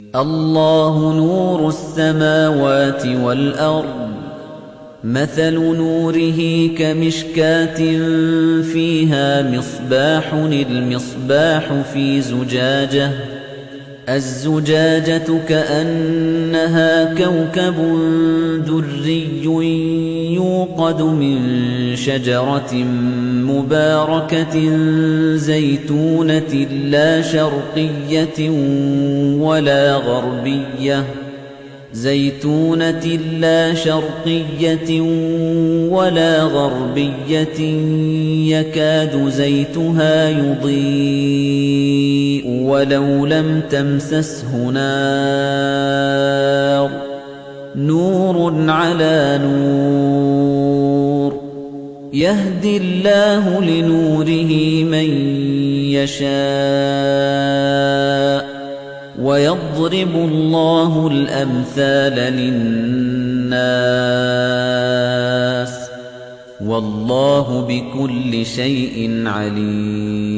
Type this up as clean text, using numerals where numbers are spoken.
الله نور السماوات والأرض مثل نوره كمشكاة فيها مصباح المصباح في زجاجة الزجاجة كأنها كوكب دري يوقد من شجرة مباركة زيتونة لا شرقية ولا غربية يكاد زيتها يضيء ولو لم تمسسه نار نور على نور يهدي الله لنوره من يشاء ويضرب الله الأمثال للناس والله بكل شيء عليم